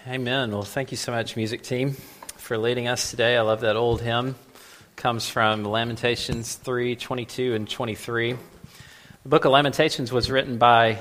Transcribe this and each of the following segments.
Amen. Well, thank you so much, music team, for leading us today. I love that old hymn. It comes from Lamentations 3:22 and 23. The book of Lamentations was written by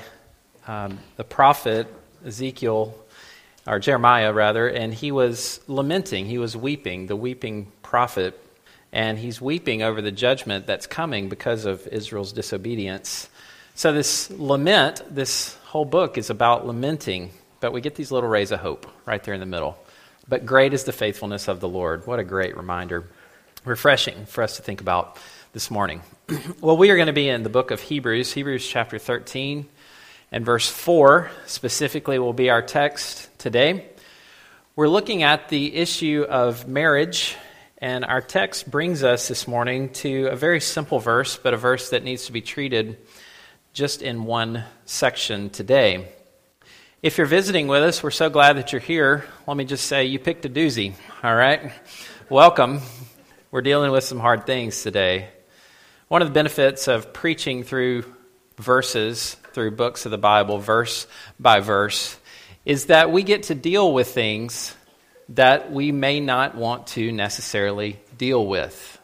the prophet Ezekiel, or Jeremiah rather, and he was lamenting, he was weeping, the weeping prophet, and he's weeping over the judgment that's coming because of Israel's disobedience. So this lament, this whole book is about lamenting, but we get these little rays of hope right there in the middle. But great is the faithfulness of the Lord. What a great reminder. Refreshing for us to think about this morning. Well, we are going to be in the book of Hebrews chapter 13 and verse 4 specifically will be our text today. We're looking at the issue of marriage, and our text brings us this morning to a very simple verse, but a verse that needs to be treated just in one section today. If you're visiting with us, we're so glad that you're here. Let me just say, you picked a doozy, all right? Welcome. We're dealing with some hard things today. One of the benefits of preaching through verses, through books of the Bible, verse by verse, is that we get to deal with things that we may not want to necessarily deal with.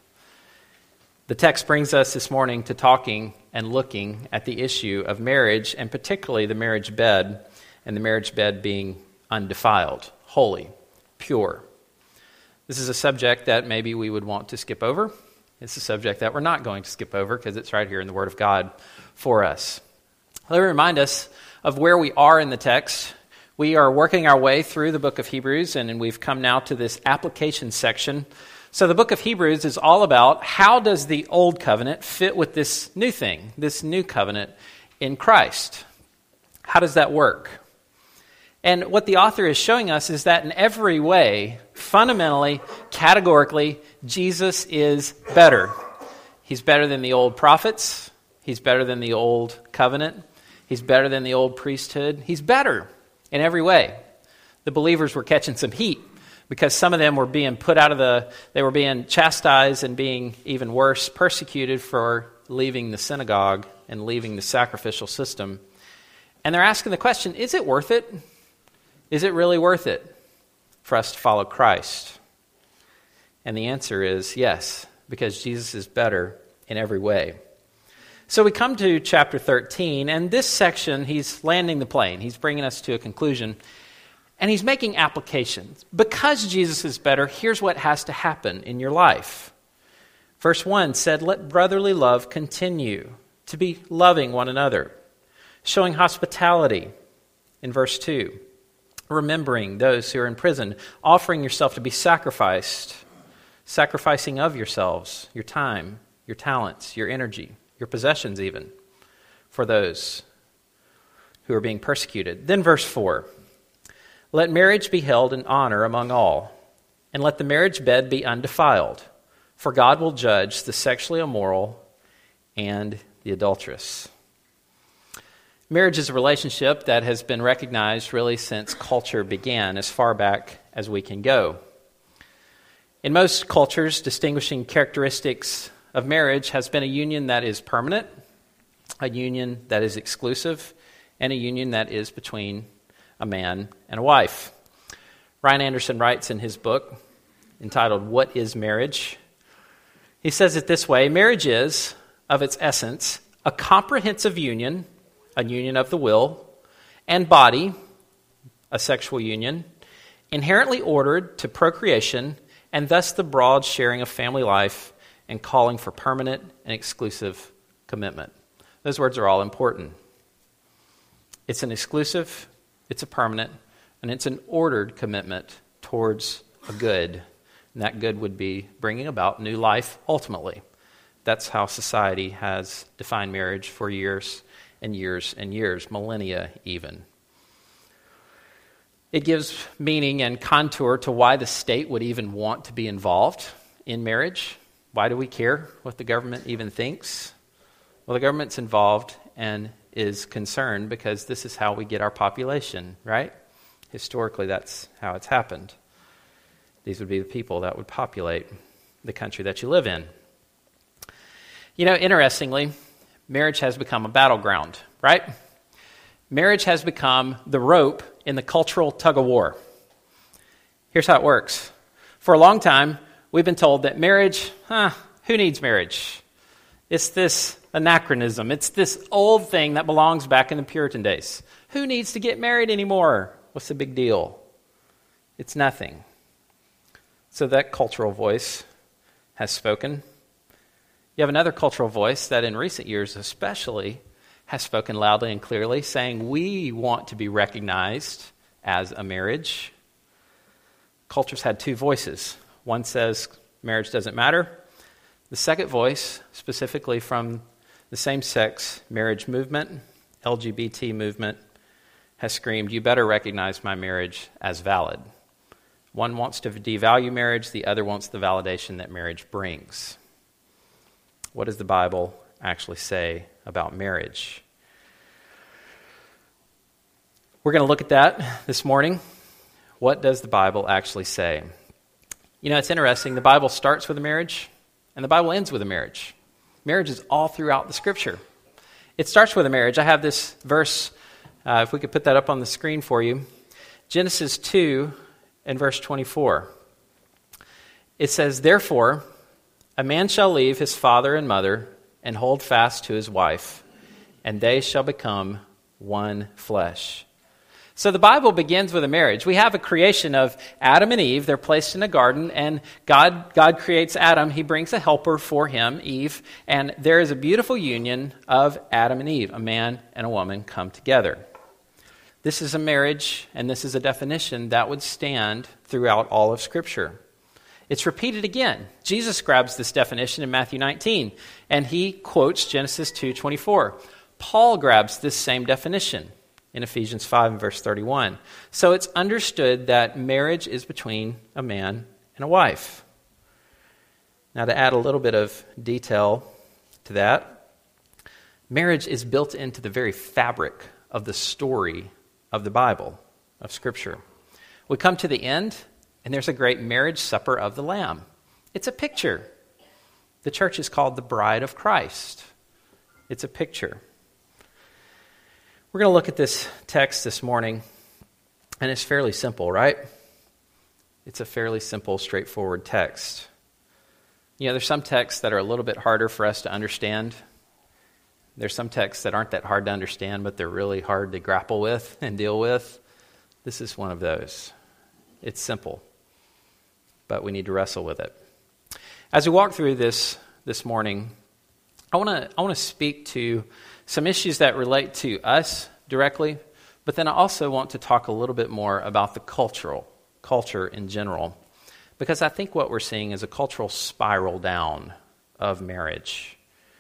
The text brings us this morning to talking and looking at the issue of marriage, and particularly the marriage bed, and the marriage bed being undefiled, holy, pure. This is a subject that maybe we would want to skip over. It's a subject that we're not going to skip over because it's right here in the Word of God for us. Let me remind us of where we are in the text. We are working our way through the book of Hebrews, and we've come now to this application section. So the book of Hebrews is all about how does the old covenant fit with this new thing, this new covenant in Christ? How does that work? And what the author is showing us is that in every way, fundamentally, categorically, Jesus is better. He's better than the old prophets. He's better than the old covenant. He's better than the old priesthood. He's better in every way. The believers were catching some heat because some of them were being they were being chastised and being even worse, persecuted for leaving the synagogue and leaving the sacrificial system. And they're asking the question, is it worth it? Is it really worth it for us to follow Christ? And the answer is yes, because Jesus is better in every way. So we come to chapter 13, and this section, he's landing the plane. He's bringing us to a conclusion, and he's making applications. Because Jesus is better, here's what has to happen in your life. Verse 1 said, "Let brotherly love continue, to be loving one another, showing hospitality." In verse 2, remembering those who are in prison, offering yourself to be sacrificed, sacrificing of yourselves, your time, your talents, your energy, your possessions even, for those who are being persecuted. Then verse 4, "Let marriage be held in honor among all, and let the marriage bed be undefiled, for God will judge the sexually immoral and the adulterous." Marriage is a relationship that has been recognized really since culture began, as far back as we can go. In most cultures, distinguishing characteristics of marriage has been a union that is permanent, a union that is exclusive, and a union that is between a man and a wife. Ryan Anderson writes in his book entitled, "What is Marriage?" He says it this way: marriage is, of its essence, a comprehensive union, a union of the will and body, a sexual union, inherently ordered to procreation, and thus the broad sharing of family life and calling for permanent and exclusive commitment. Those words are all important. It's an exclusive, it's a permanent, and it's an ordered commitment towards a good. And that good would be bringing about new life ultimately. That's how society has defined marriage for years and years and years, millennia even. It gives meaning and contour to why the state would even want to be involved in marriage. Why do we care what the government even thinks? Well, the government's involved and is concerned because this is how we get our population, right? Historically, that's how it's happened. These would be the people that would populate the country that you live in. You know, interestingly, marriage has become a battleground, right? Marriage has become the rope in the cultural tug-of-war. Here's how it works. For a long time, we've been told that marriage, who needs marriage? It's this anachronism. It's this old thing that belongs back in the Puritan days. Who needs to get married anymore? What's the big deal? It's nothing. So that cultural voice has spoken. You have another cultural voice that in recent years especially has spoken loudly and clearly, saying we want to be recognized as a marriage. Culture's had two voices. One says marriage doesn't matter. The second voice, specifically from the same-sex marriage movement, LGBT movement, has screamed, you better recognize my marriage as valid. One wants to devalue marriage, the other wants the validation that marriage brings. What does the Bible actually say about marriage? We're going to look at that this morning. What does the Bible actually say? You know, it's interesting. The Bible starts with a marriage, and the Bible ends with a marriage. Marriage is all throughout the Scripture. It starts with a marriage. I have this verse, if we could put that up on the screen for you. Genesis 2 and verse 24. It says, therefore, a man shall leave his father and mother and hold fast to his wife, and they shall become one flesh. So the Bible begins with a marriage. We have a creation of Adam and Eve. They're placed in a garden, and God creates Adam. He brings a helper for him, Eve, and there is a beautiful union of Adam and Eve. A man and a woman come together. This is a marriage, and this is a definition that would stand throughout all of Scripture. It's repeated again. Jesus grabs this definition in Matthew 19, and he quotes Genesis 2:24. Paul grabs this same definition in Ephesians 5 and verse 31. So it's understood that marriage is between a man and a wife. Now, to add a little bit of detail to that, marriage is built into the very fabric of the story of the Bible, of Scripture. We come to the end, and there's a great marriage supper of the Lamb. It's a picture. The church is called the bride of Christ. It's a picture. We're going to look at this text this morning, and it's fairly simple, right? It's a fairly simple, straightforward text. You know, there's some texts that are a little bit harder for us to understand. There's some texts that aren't that hard to understand, but they're really hard to grapple with and deal with. This is one of those. It's simple, but we need to wrestle with it. As we walk through this morning, I want to speak to some issues that relate to us directly, but then I also want to talk a little bit more about the culture in general, because I think what we're seeing is a cultural spiral down of marriage.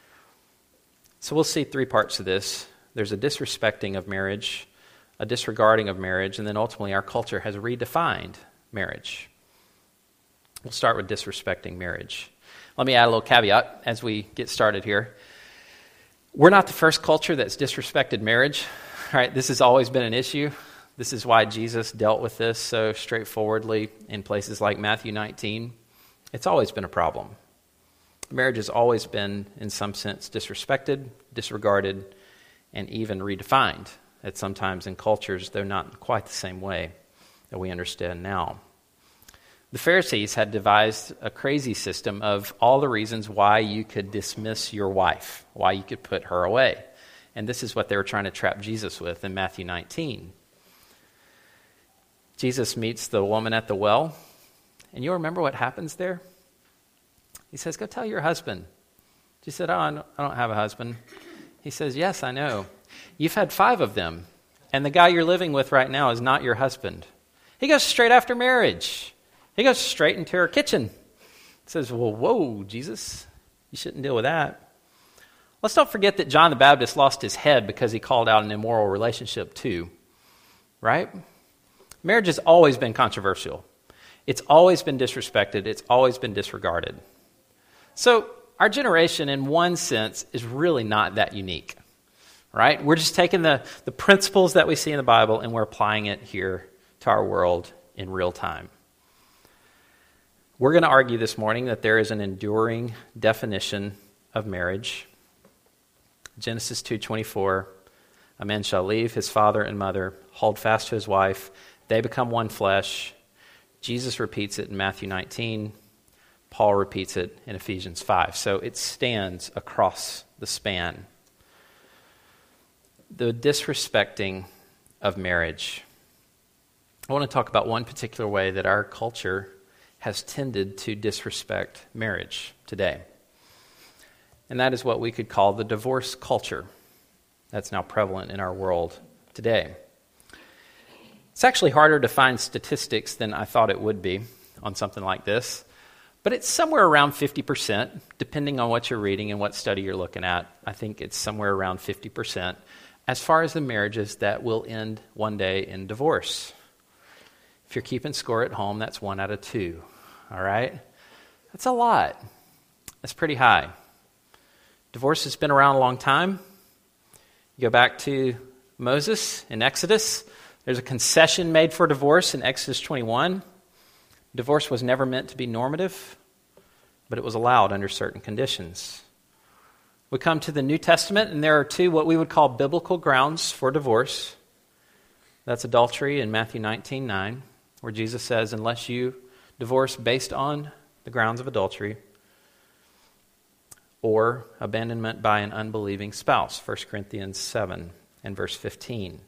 So we'll see three parts of this. There's a disrespecting of marriage, a disregarding of marriage, and then ultimately our culture has redefined marriage. We'll start with disrespecting marriage. Let me add a little caveat as we get started here. We're not the first culture that's disrespected marriage, right? This has always been an issue. This is why Jesus dealt with this so straightforwardly in places like Matthew 19. It's always been a problem. Marriage has always been, in some sense, disrespected, disregarded, and even redefined. At sometimes in cultures, they're not quite the same way that we understand now. The Pharisees had devised a crazy system of all the reasons why you could dismiss your wife, why you could put her away. And this is what they were trying to trap Jesus with in Matthew 19. Jesus meets the woman at the well, and you'll remember what happens there? He says, go tell your husband. She said, I don't have a husband. He says, yes, I know. You've had 5 of them, and the guy you're living with right now is not your husband. He goes straight after marriage. He goes straight into her kitchen. Says, well, whoa, Jesus, you shouldn't deal with that. Let's not forget that John the Baptist lost his head because he called out an immoral relationship too, right? Marriage has always been controversial. It's always been disrespected. It's always been disregarded. So our generation, in one sense, is really not that unique, right? We're just taking the principles that we see in the Bible and we're applying it here to our world in real time. We're going to argue this morning that there is an enduring definition of marriage. Genesis 2:24, a man shall leave his father and mother, hold fast to his wife, they become one flesh. Jesus repeats it in Matthew 19. Paul repeats it in Ephesians 5. So it stands across the span. The disrespecting of marriage. I want to talk about one particular way that our culture has tended to disrespect marriage today. And that is what we could call the divorce culture that's now prevalent in our world today. It's actually harder to find statistics than I thought it would be on something like this, but it's somewhere around 50%, depending on what you're reading and what study you're looking at. I think it's somewhere around 50% as far as the marriages that will end one day in divorce. If you're keeping score at home, that's 1 out of 2, all right? That's a lot. That's pretty high. Divorce has been around a long time. You go back to Moses in Exodus. There's a concession made for divorce in Exodus 21. Divorce was never meant to be normative, but it was allowed under certain conditions. We come to the New Testament, and there are 2 what we would call biblical grounds for divorce. That's adultery in Matthew 19:9, where Jesus says, unless you divorce based on the grounds of adultery, or abandonment by an unbelieving spouse, 1 Corinthians 7 and verse 15.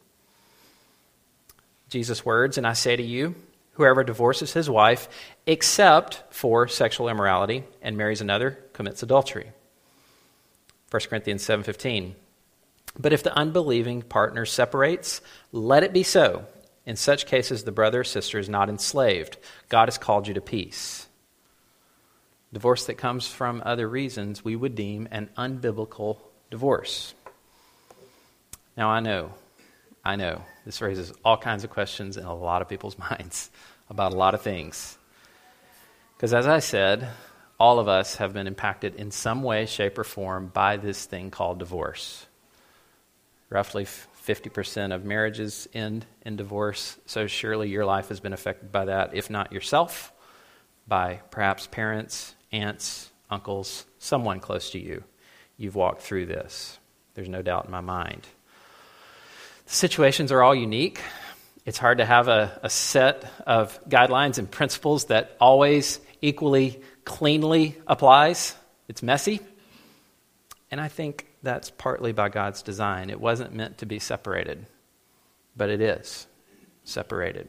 Jesus' words, and I say to you, whoever divorces his wife except for sexual immorality and marries another commits adultery. 1 Corinthians 7:15. But if the unbelieving partner separates, let it be so. In such cases, the brother or sister is not enslaved. God has called you to peace. Divorce that comes from other reasons we would deem an unbiblical divorce. Now, I know, this raises all kinds of questions in a lot of people's minds about a lot of things. Because as I said, all of us have been impacted in some way, shape, or form by this thing called divorce. Roughly 50% of marriages end in divorce, so surely your life has been affected by that, if not yourself, by perhaps parents, aunts, uncles, someone close to you. You've walked through this. There's no doubt in my mind. The situations are all unique. It's hard to have a set of guidelines and principles that always equally cleanly applies. It's messy. And I think that's partly by God's design. It wasn't meant to be separated, but it is separated.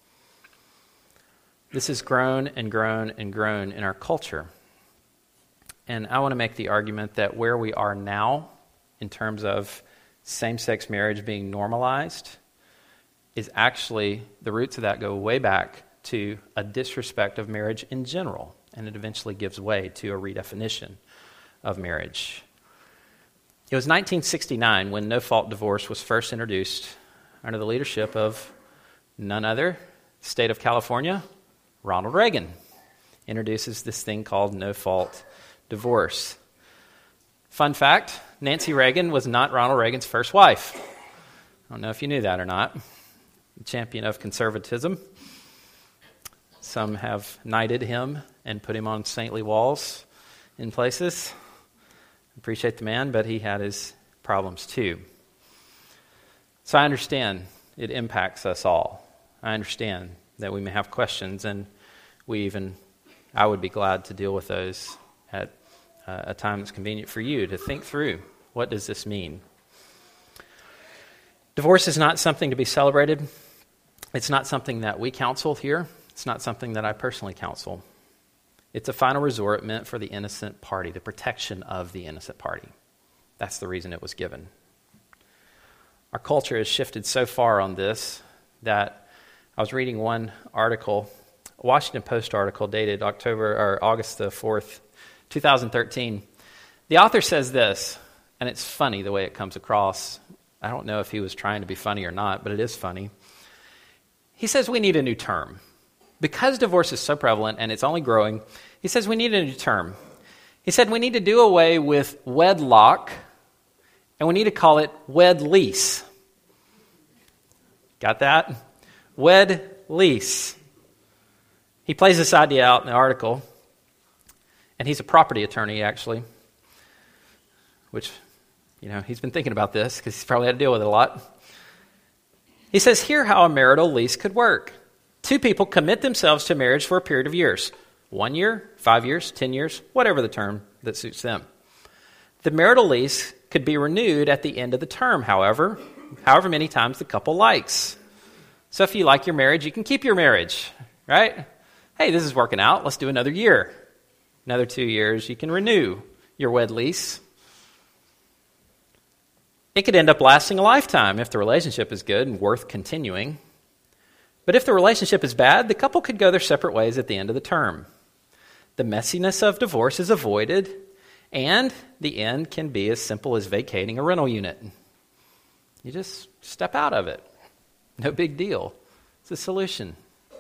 This has grown and grown and grown in our culture. And I want to make the argument that where we are now, in terms of same-sex marriage being normalized, is actually, the roots of that go way back to a disrespect of marriage in general. And it eventually gives way to a redefinition of marriage. It was 1969 when no-fault divorce was first introduced under the leadership of none other, state of California, Ronald Reagan introduces this thing called no-fault divorce. Fun fact, Nancy Reagan was not Ronald Reagan's first wife. I don't know if you knew that or not. The champion of conservatism. Some have knighted him and put him on saintly walls in places. Appreciate the man, but he had his problems too. So I understand it impacts us all. I understand that we may have questions, and I would be glad to deal with those at a time that's convenient for you to think through, what does this mean? Divorce is not something to be celebrated. It's not something that we counsel here. It's not something that I personally counsel. It's a final resort meant for the innocent party, the protection of the innocent party. That's the reason it was given. Our culture has shifted so far on this that I was reading one article, a Washington Post article dated August the 4th, 2013. The author says this, and it's funny the way it comes across. I don't know if he was trying to be funny or not, but it is funny. He says we need a new term. Because divorce is so prevalent and it's only growing, he says we need a new term. He said we need to do away with wedlock, and we need to call it wed lease. Got that? Wed lease. He plays this idea out in the article, and he's a property attorney, actually, which, he's been thinking about this because he's probably had to deal with it a lot. He says, here how a marital lease could work. Two people commit themselves to marriage for a period of years. 1 year, 5 years, 10 years, whatever the term that suits them. The marital lease could be renewed at the end of the term, however many times the couple likes. So if you like your marriage, you can keep your marriage, right? Hey, this is working out. Let's do another year. Another 2 years, you can renew your wed lease. It could end up lasting a lifetime if the relationship is good and worth continuing. But if the relationship is bad, the couple could go their separate ways at the end of the term. The messiness of divorce is avoided, and the end can be as simple as vacating a rental unit. You just step out of it. No big deal. It's a solution.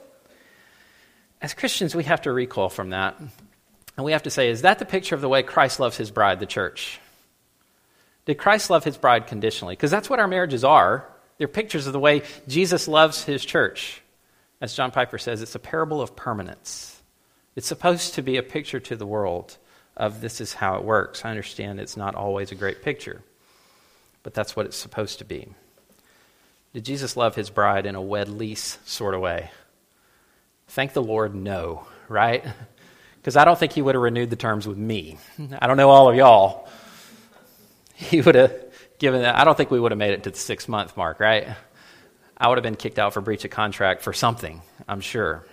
As Christians, we have to recoil from that. And we have to say, is that the picture of the way Christ loves his bride, the church? Did Christ love his bride conditionally? Because that's what our marriages are. They're pictures of the way Jesus loves his church. As John Piper says, it's a parable of permanence. It's supposed to be a picture to the world of this is how it works. I understand it's not always a great picture, but that's what it's supposed to be. Did Jesus love his bride in a wed lease sort of way? Thank the Lord, no, right? Because I don't think he would have renewed the terms with me. I don't know all of y'all. He would have given that. I don't think we would have made it to the 6-month mark, right? I would have been kicked out for breach of contract for something, I'm sure.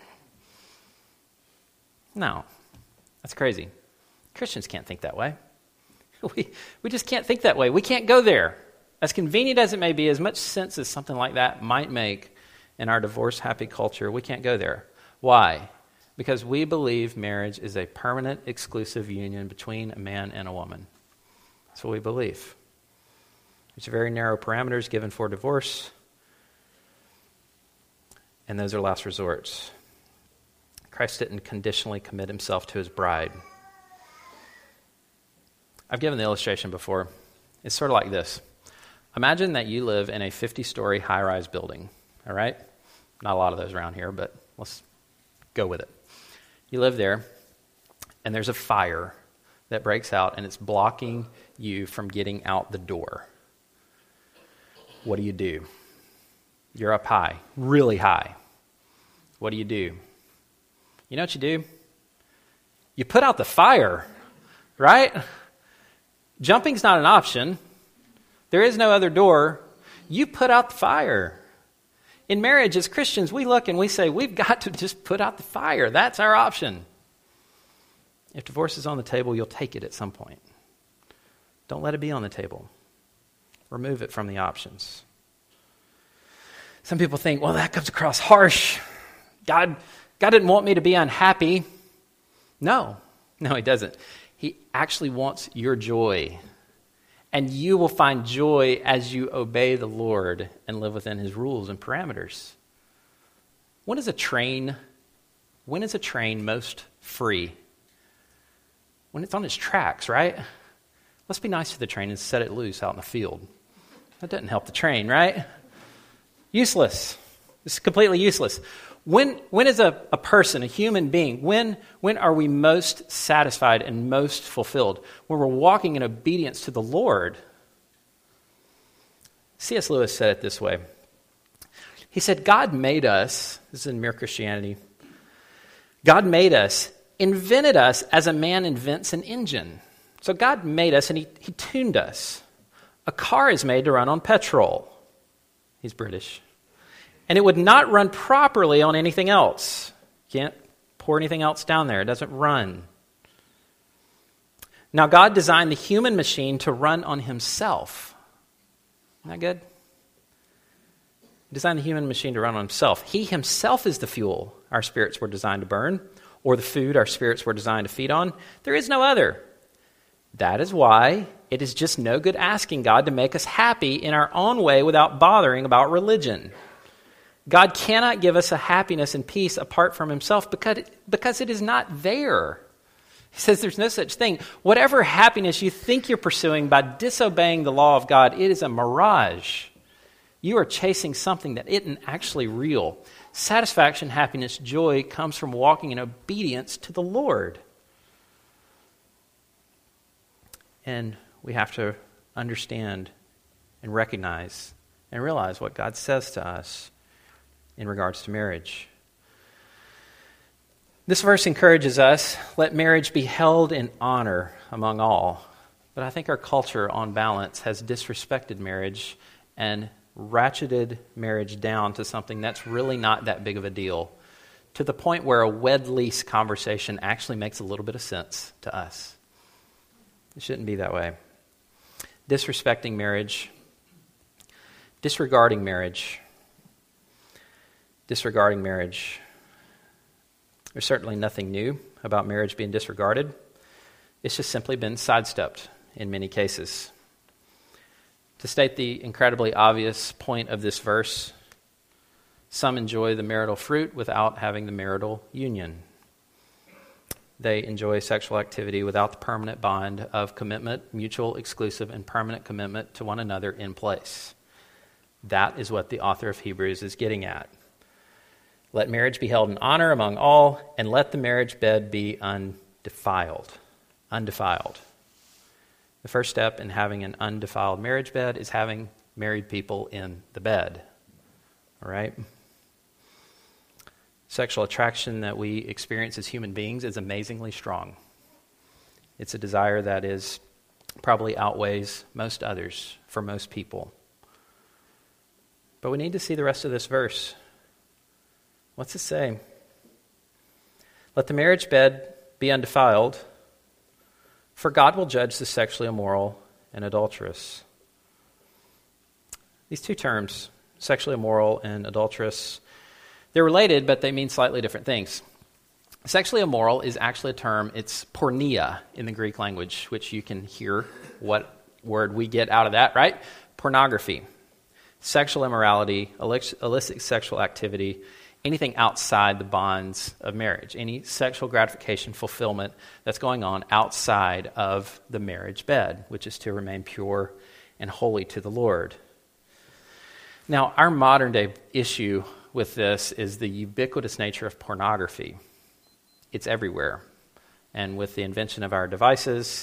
No, that's crazy. Christians can't think that way. We just can't think that way. We can't go there. As convenient as it may be, as much sense as something like that might make in our divorce-happy culture, we can't go there. Why? Because we believe marriage is a permanent, exclusive union between a man and a woman. That's what we believe. There's very narrow parameters given for divorce, and those are last resorts. Christ didn't conditionally commit himself to his bride. I've given the illustration before. It's sort of like this. Imagine that you live in a 50-story high-rise building, all right? Not a lot of those around here, but let's go with it. You live there, and there's a fire that breaks out, and it's blocking you from getting out the door. What do? You're up high, really high. What do? You know what you do? You put out the fire, right? Jumping's not an option. There is no other door. You put out the fire. In marriage, as Christians, we look and we say, we've got to just put out the fire. That's our option. If divorce is on the table, you'll take it at some point. Don't let it be on the table. Remove it from the options. Some people think, well, that comes across harsh. God didn't want me to be unhappy. No, he doesn't. He actually wants your joy. And you will find joy as you obey the Lord and live within his rules and parameters. When is a train most free? When it's on its tracks, right? Let's be nice to the train and set it loose out in the field. That doesn't help the train, right? Useless. It's completely useless. When is a person, a human being, when are we most satisfied and most fulfilled? When we're walking in obedience to the Lord. C.S. Lewis said it this way. He said, God made us, this is in Mere Christianity, God made us, invented us as a man invents an engine. So God made us and he tuned us. A car is made to run on petrol. He's British. And it would not run properly on anything else. You can't pour anything else down there. It doesn't run. Now, God designed the human machine to run on himself. Isn't that good? He designed the human machine to run on himself. He himself is the fuel our spirits were designed to burn, or the food our spirits were designed to feed on. There is no other. That is why it is just no good asking God to make us happy in our own way without bothering about religion. God cannot give us a happiness and peace apart from himself because it is not there. He says there's no such thing. Whatever happiness you think you're pursuing by disobeying the law of God, it is a mirage. You are chasing something that isn't actually real. Satisfaction, happiness, joy comes from walking in obedience to the Lord. And we have to understand and recognize and realize what God says to us in regards to marriage. This verse encourages us, let marriage be held in honor among all. But I think our culture, on balance, has disrespected marriage and ratcheted marriage down to something that's really not that big of a deal, to the point where a wed lease conversation actually makes a little bit of sense to us. It shouldn't be that way. Disrespecting marriage, disregarding marriage. There's certainly nothing new about marriage being disregarded. It's just simply been sidestepped in many cases. To state the incredibly obvious point of this verse, some enjoy the marital fruit without having the marital union. They enjoy sexual activity without the permanent bond of commitment, mutual, exclusive, and permanent commitment to one another in place. That is what the author of Hebrews is getting at. Let marriage be held in honor among all, and let the marriage bed be undefiled. Undefiled. The first step in having an undefiled marriage bed is having married people in the bed. All right? Sexual attraction that we experience as human beings is amazingly strong. It's a desire that is probably outweighs most others for most people. But we need to see the rest of this verse. What's it say? Let the marriage bed be undefiled, for God will judge the sexually immoral and adulterous. These two terms, sexually immoral and adulterous, they're related, but they mean slightly different things. Sexually immoral is actually a term, it's porneia in the Greek language, which you can hear what word we get out of that, right? Pornography. Sexual immorality, illicit sexual activity, anything outside the bonds of marriage, any sexual gratification, fulfillment that's going on outside of the marriage bed, which is to remain pure and holy to the Lord. Now, our modern day issue with this is the ubiquitous nature of pornography. It's everywhere. And with the invention of our devices,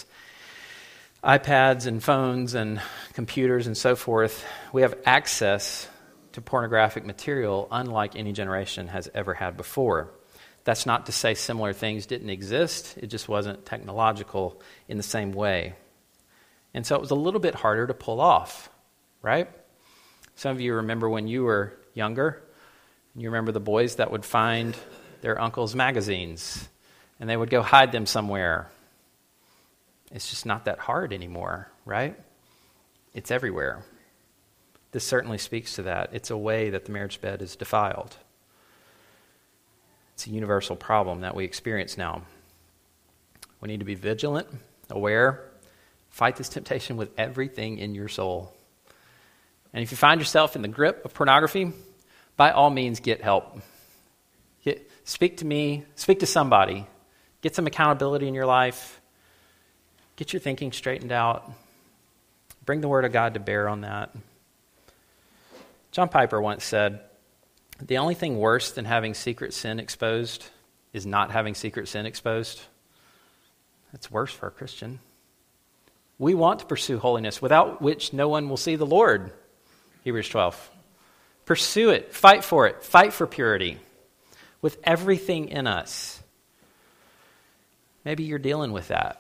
iPads and phones and computers and so forth, we have access to pornographic material unlike any generation has ever had before. That's not to say similar things didn't exist, it just wasn't technological in the same way. And so it was a little bit harder to pull off, right? Some of you remember when you were younger, and you remember the boys that would find their uncle's magazines, and they would go hide them somewhere. It's just not that hard anymore, right? It's everywhere. This certainly speaks to that. It's a way that the marriage bed is defiled. It's a universal problem that we experience now. We need to be vigilant, aware, fight this temptation with everything in your soul. And if you find yourself in the grip of pornography, by all means get help. Speak to me, speak to somebody. Get some accountability in your life. Get your thinking straightened out. Bring the Word of God to bear on that. John Piper once said, the only thing worse than having secret sin exposed is not having secret sin exposed. That's worse for a Christian. We want to pursue holiness, without which no one will see the Lord. Hebrews 12. Pursue it. Fight for it. Fight for purity with everything in us. Maybe you're dealing with that.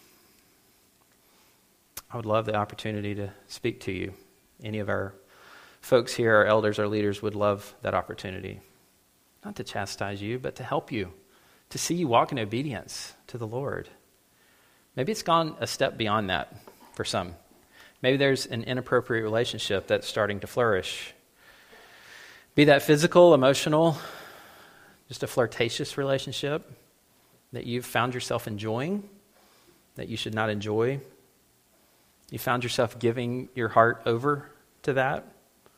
I would love the opportunity to speak to you. Any of our folks here, our elders, our leaders, would love that opportunity. Not to chastise you, but to help you, to see you walk in obedience to the Lord. Maybe it's gone a step beyond that for some. Maybe there's an inappropriate relationship that's starting to flourish. Be that physical, emotional, just a flirtatious relationship that you've found yourself enjoying, that you should not enjoy. You found yourself giving your heart over to that.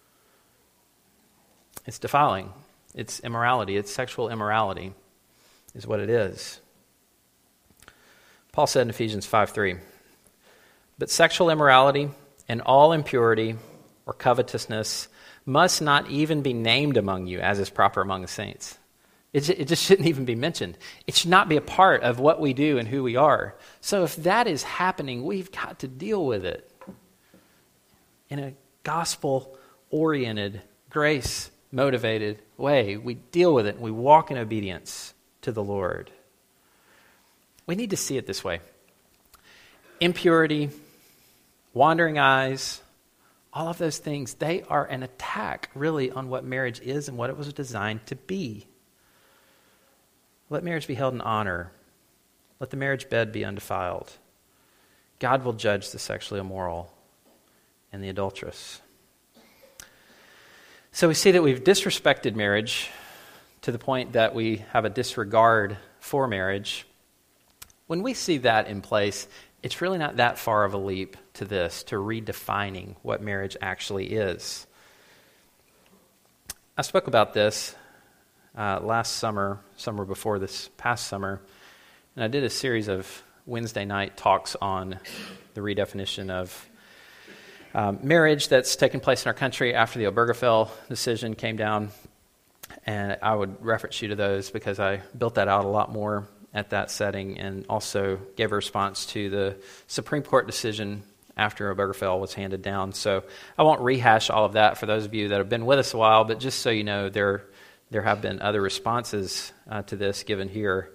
It's defiling. It's immorality. It's sexual immorality is what it is. Paul said in Ephesians 5:3, but sexual immorality and all impurity or covetousness must not even be named among you as is proper among the saints. It just shouldn't even be mentioned. It should not be a part of what we do and who we are. So if that is happening, we've got to deal with it in a gospel-oriented, grace-motivated way. We deal with it and we walk in obedience to to the Lord. We need to see it this way. Impurity, wandering eyes, all of those things, they are an attack really on what marriage is and what it was designed to be. Let marriage be held in honor. Let the marriage bed be undefiled. God will judge the sexually immoral and the adulterous. So we see that we've disrespected marriage to the point that we have a disregard for marriage. When we see that in place, it's really not that far of a leap to redefining what marriage actually is. I spoke about this last summer before this past summer, and I did a series of Wednesday night talks on the redefinition of marriage that's taken place in our country after the Obergefell decision came down. And I would reference you to those because I built that out a lot more at that setting and also gave a response to the Supreme Court decision after Obergefell was handed down. So I won't rehash all of that for those of you that have been with us a while, but just so you know, there have been other responses to this given here.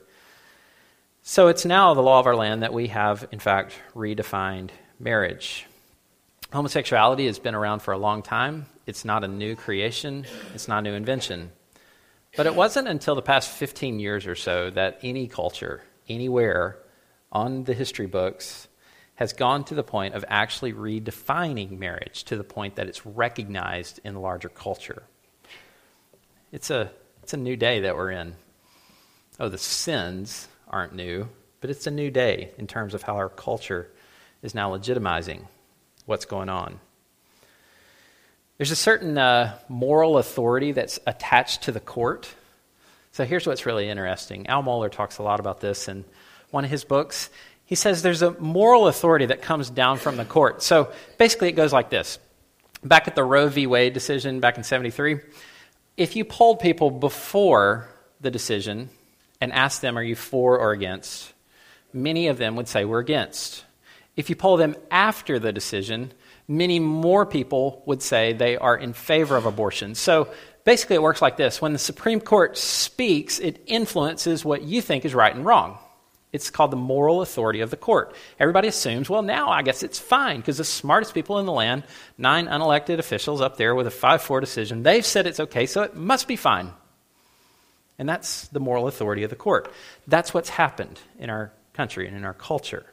So it's now the law of our land that we have, in fact, redefined marriage. Homosexuality has been around for a long time. It's not a new creation. It's not a new invention. But it wasn't until the past 15 years or so that any culture, anywhere on the history books, has gone to the point of actually redefining marriage to the point that it's recognized in the larger culture. It's a new day that we're in. Oh, the sins aren't new, but it's a new day in terms of how our culture is now legitimizing what's going on. There's a certain moral authority that's attached to the court. So here's what's really interesting. Al Mohler talks a lot about this in one of his books. He says there's a moral authority that comes down from the court. So basically it goes like this. Back at the Roe v. Wade decision back in 73, if you polled people before the decision and asked them, are you for or against, many of them would say we're against. If you poll them after the decision, many more people would say they are in favor of abortion. So basically it works like this. When the Supreme Court speaks, it influences what you think is right and wrong. It's called the moral authority of the court. Everybody assumes, well, now I guess it's fine because the smartest people in the land, 9 unelected officials up there with a 5-4 decision, they've said it's okay, so it must be fine. And that's the moral authority of the court. That's what's happened in our country and in our culture.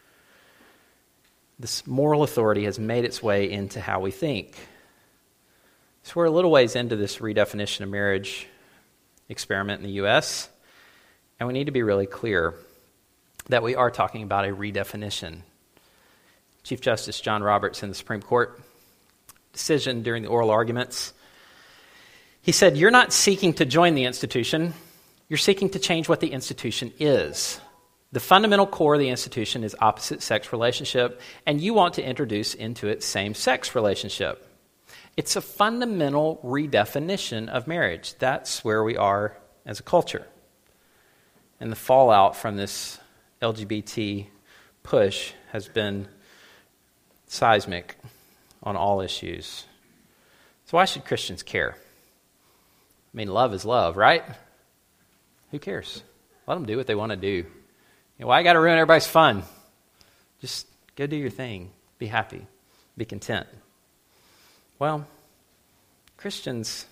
This moral authority has made its way into how we think. So we're a little ways into this redefinition of marriage experiment in the U.S., and we need to be really clear that we are talking about a redefinition. Chief Justice John Roberts in the Supreme Court decision during the oral arguments, he said, you're not seeking to join the institution, you're seeking to change what the institution is. The fundamental core of the institution is opposite-sex relationship, and you want to introduce into it same-sex relationship. It's a fundamental redefinition of marriage. That's where we are as a culture. And the fallout from this LGBT push has been seismic on all issues. So why should Christians care? I mean, love is love, right? Who cares? Let them do what they want to do. Why you got to ruin everybody's fun? Just go do your thing. Be happy. Be content. Well, Christians,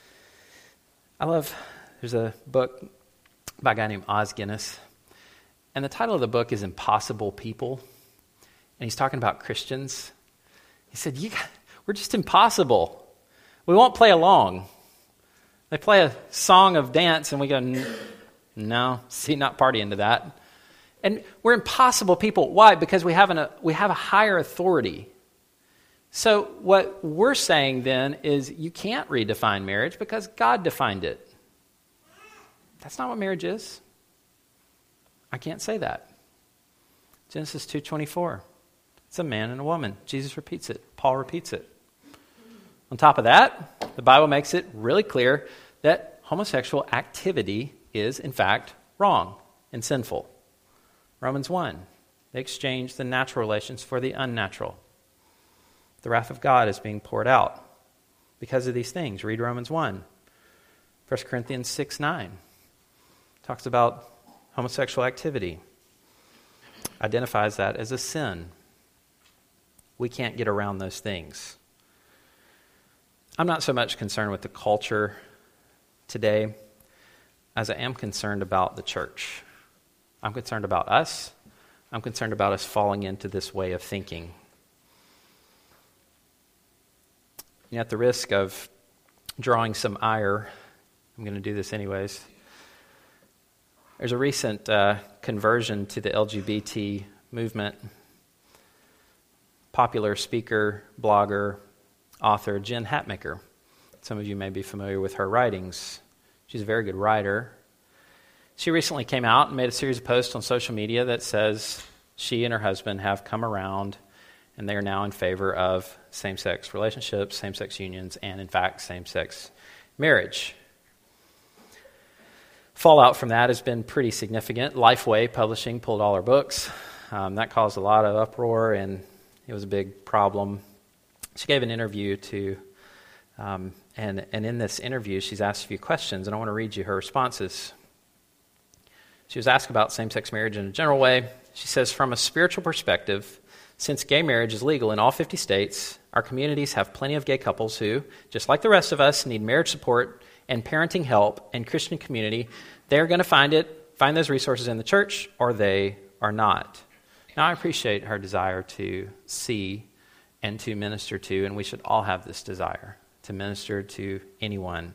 there's a book by a guy named Os Guinness, and the title of the book is Impossible People, and he's talking about Christians. He said, we're just impossible. We won't play along. They play a song of dance, and we go, no, not party into that. And we're impossible people. Why? Because we have a higher authority. So what we're saying then is you can't redefine marriage because God defined it. That's not what marriage is. I can't say that. Genesis 2:24. It's a man and a woman. Jesus repeats it. Paul repeats it. On top of that, the Bible makes it really clear that homosexual activity is, in fact, wrong and sinful. Romans 1, they exchange the natural relations for the unnatural. The wrath of God is being poured out because of these things. Read Romans 1. 1 Corinthians 6:9. talks about homosexual activity, identifies that as a sin. We can't get around those things. I'm not so much concerned with the culture today as I am concerned about the church. I'm concerned about us. I'm concerned about us falling into this way of thinking. And at the risk of drawing some ire, I'm going to do this anyways. There's a recent conversion to the LGBT movement. Popular speaker, blogger, author Jen Hatmaker. Some of you may be familiar with her writings. She's a very good writer. She recently came out and made a series of posts on social media that says she and her husband have come around and they are now in favor of same-sex relationships, same-sex unions, and in fact, same-sex marriage. Fallout from that has been pretty significant. Lifeway Publishing pulled all her books. That caused a lot of uproar, and it was a big problem. She gave an interview to, and in this interview, she's asked a few questions, and I want to read you her responses. She was asked about same-sex marriage in a general way. She says, from a spiritual perspective, since gay marriage is legal in all 50 states, our communities have plenty of gay couples who, just like the rest of us, need marriage support and parenting help and Christian community. They're going to find those resources in the church, or they are not. Now, I appreciate her desire to see and to minister to, and we should all have this desire to minister to anyone.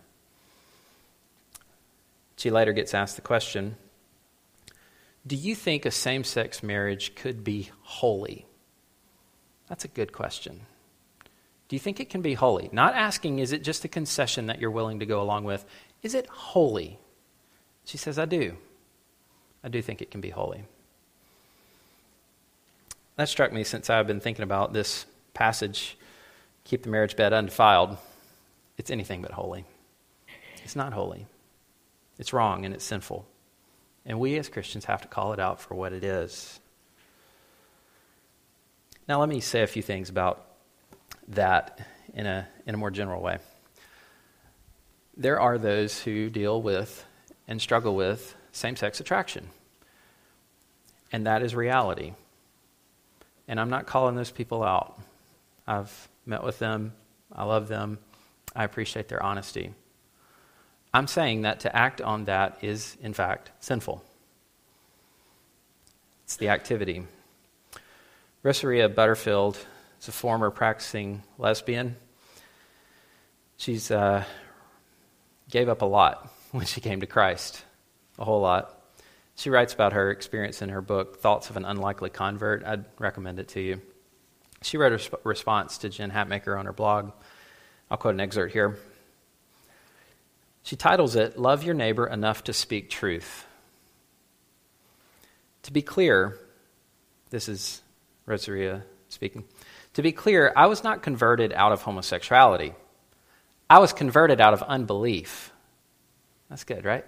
She later gets asked the question, do you think a same-sex marriage could be holy? That's a good question. Do you think it can be holy? Not asking, is it just a concession that you're willing to go along with? Is it holy? She says, I do. I do think it can be holy. That struck me since I've been thinking about this passage, keep the marriage bed undefiled. It's anything but holy. It's not holy. It's wrong and it's sinful. And we as Christians have to call it out for what it is. Now let me say a few things about that in a more general way. There are those who deal with and struggle with same-sex attraction. And that is reality. And I'm not calling those people out. I've met with them. I love them. I appreciate their honesty. I'm saying that to act on that is, in fact, sinful. It's the activity. Rosaria Butterfield is a former practicing lesbian. She's gave up a lot when she came to Christ, a whole lot. She writes about her experience in her book, Thoughts of an Unlikely Convert. I'd recommend it to you. She wrote a response to Jen Hatmaker on her blog. I'll quote an excerpt here. She titles it, Love Your Neighbor Enough to Speak Truth. To be clear, this is Rosaria speaking. To be clear, I was not converted out of homosexuality. I was converted out of unbelief. That's good, right?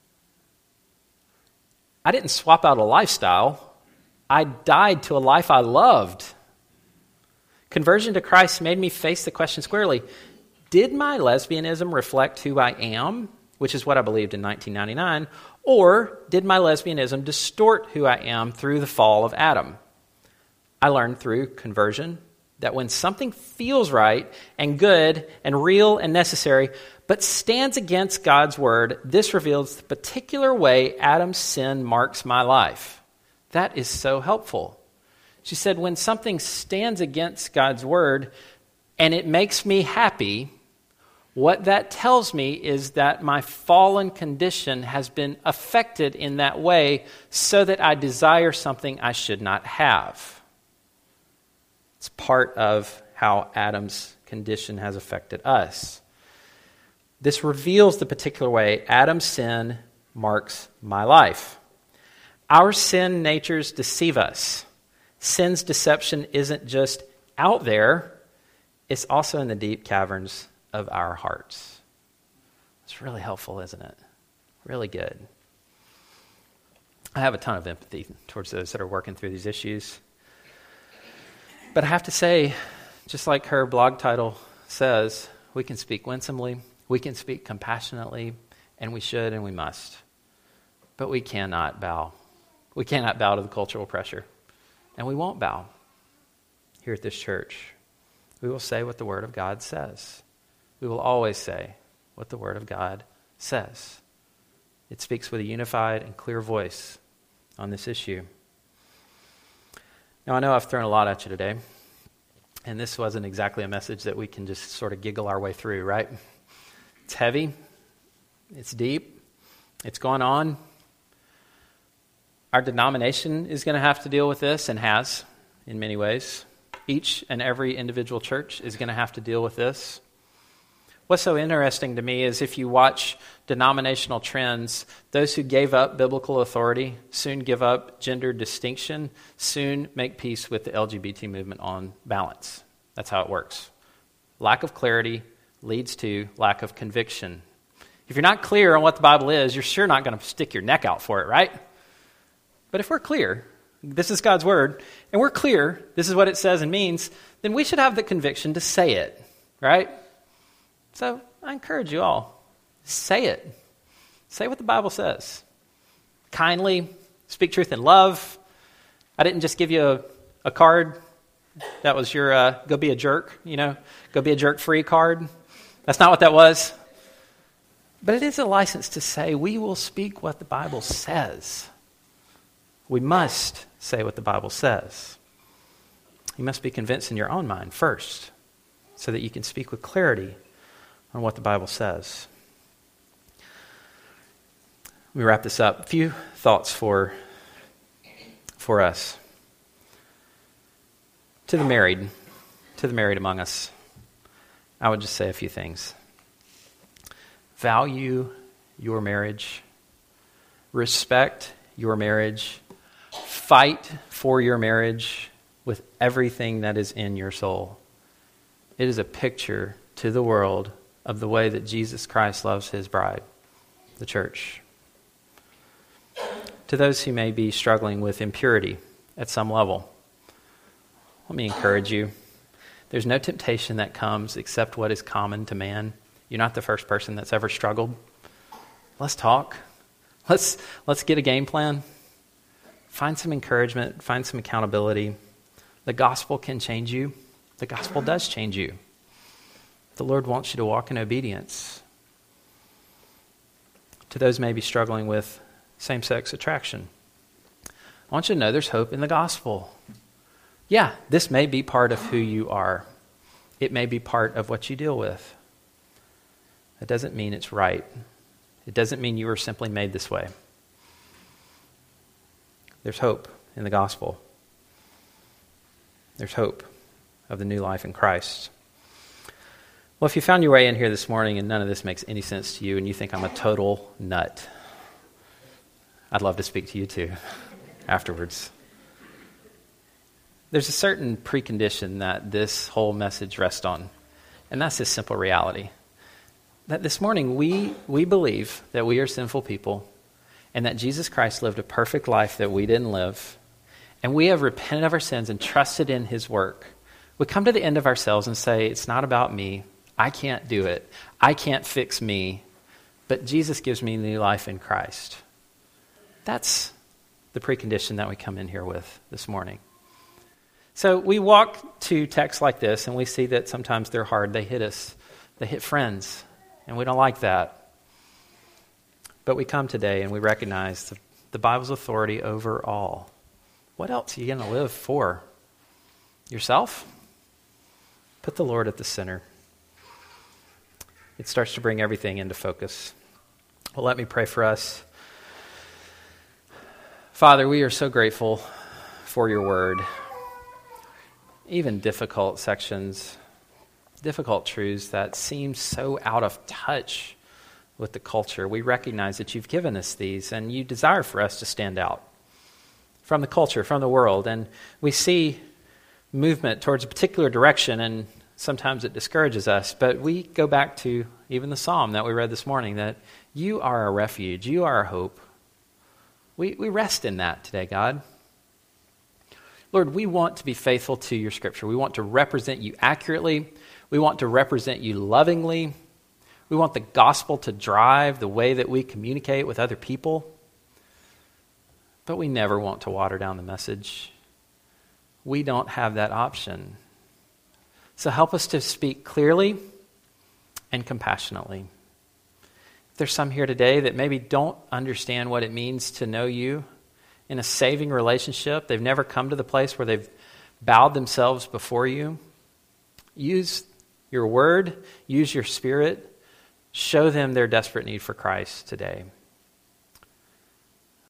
I didn't swap out a lifestyle. I died to a life I loved. Conversion to Christ made me face the question squarely. Did my lesbianism reflect who I am, which is what I believed in 1999, or did my lesbianism distort who I am through the fall of Adam? I learned through conversion that when something feels right and good and real and necessary, but stands against God's word, this reveals the particular way Adam's sin marks my life. That is so helpful. She said, when something stands against God's word and it makes me happy, what that tells me is that my fallen condition has been affected in that way so that I desire something I should not have. It's part of how Adam's condition has affected us. This reveals the particular way Adam's sin marks my life. Our sin natures deceive us. Sin's deception isn't just out there, it's also in the deep caverns of our hearts. It's really helpful, isn't it? Really good. I have a ton of empathy towards those that are working through these issues. But I have to say, just like her blog title says, we can speak winsomely, we can speak compassionately, and we should and we must. But we cannot bow. We cannot bow to the cultural pressure. And we won't bow here at this church. We will say what the Word of God says. We will always say what the Word of God says. It speaks with a unified and clear voice on this issue. Now, I know I've thrown a lot at you today, and this wasn't exactly a message that we can just sort of giggle our way through, right? It's heavy. It's deep. It's going on. Our denomination is going to have to deal with this, and has in many ways. Each and every individual church is going to have to deal with this. What's so interesting to me is if you watch denominational trends, those who gave up biblical authority soon give up gender distinction, soon make peace with the LGBT movement on balance. That's how it works. Lack of clarity leads to lack of conviction. If you're not clear on what the Bible is, you're sure not going to stick your neck out for it, right? But if we're clear, this is God's word, and we're clear, this is what it says and means, then we should have the conviction to say it, right? So I encourage you all, say it. Say what the Bible says. Kindly, speak truth in love. I didn't just give you a card that was your go be a jerk, go be a jerk free card. That's not what that was. But it is a license to say we will speak what the Bible says. We must say what the Bible says. You must be convinced in your own mind first so that you can speak with clarity on what the Bible says. Let me wrap this up. A few thoughts for us. To the married among us, I would just say a few things. Value your marriage. Respect your marriage. Fight for your marriage with everything that is in your soul. It is a picture to the world of the way that Jesus Christ loves his bride, the church. To those who may be struggling with impurity at some level, let me encourage you. There's no temptation that comes except what is common to man. You're not the first person that's ever struggled. Let's talk. Let's get a game plan. Find some encouragement. Find some accountability. The gospel can change you. The gospel does change you. The Lord wants you to walk in obedience. To those maybe struggling with same-sex attraction, I want you to know there's hope in the gospel. Yeah, this may be part of who you are. It may be part of what you deal with. It doesn't mean it's right. It doesn't mean you were simply made this way. There's hope in the gospel. There's hope of the new life in Christ. Well, if you found your way in here this morning and none of this makes any sense to you and you think I'm a total nut, I'd love to speak to you too afterwards. There's a certain precondition that this whole message rests on, and that's this simple reality. That this morning we believe that we are sinful people and that Jesus Christ lived a perfect life that we didn't live, and we have repented of our sins and trusted in his work. We come to the end of ourselves and say, it's not about me. I can't do it. I can't fix me. But Jesus gives me new life in Christ. That's the precondition that we come in here with this morning. So we walk to texts like this and we see that sometimes they're hard. They hit us. They hit friends. And we don't like that. But we come today and we recognize the Bible's authority over all. What else are you going to live for? Yourself? Put the Lord at the center. It starts to bring everything into focus. Well, let me pray for us. Father, we are so grateful for your word. Even difficult sections, difficult truths that seem so out of touch with the culture. We recognize that you've given us these and you desire for us to stand out from the culture, from the world. And we see movement towards a particular direction, and sometimes it discourages us. But we go back to even the psalm that we read this morning, that you are our refuge, you are our hope. We rest in that today, God. Lord, we want to be faithful to your scripture. We want to represent you accurately. We want to represent you lovingly. We want the gospel to drive the way that we communicate with other people. But we never want to water down the message. We don't have that option. So help us to speak clearly and compassionately. If there's some here today that maybe don't understand what it means to know you in a saving relationship, they've never come to the place where they've bowed themselves before you, use your word, use your spirit, show them their desperate need for Christ today.